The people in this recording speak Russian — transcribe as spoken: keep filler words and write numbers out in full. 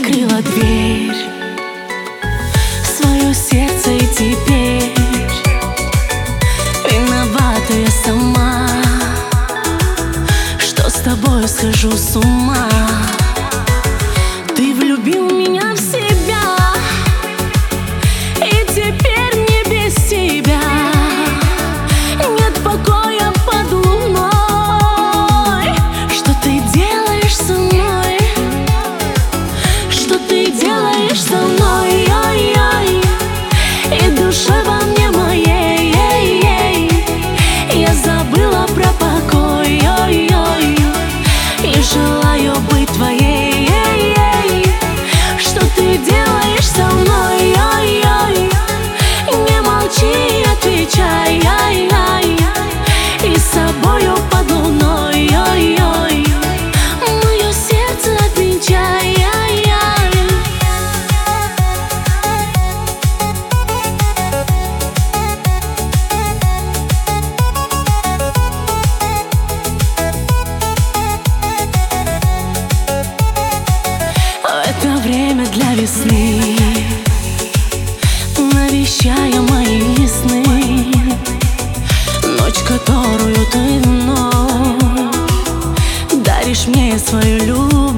открыла дверь в свое сердце, и теперь виновата я сама, что с тобой схожу с ума. Ты влюбил меня в себя, и теперь мне без тебя нет покоя под луной. Что ты делаешь со мной? Что ты делаешь со мной? Ой-ой. И душа во мне моей, я забыла про покой. Ой-ой. И желаю быть твоей. Что ты делаешь со мной? Ой-ой. Не молчи, отвечай. Ай-ай. И с собою под луной. Ой-ой. Мое сердце отвечай. Ай-ай. Это время для весны, навещая мои сны. Ночь, которую ты вновь даришь мне свою любовь.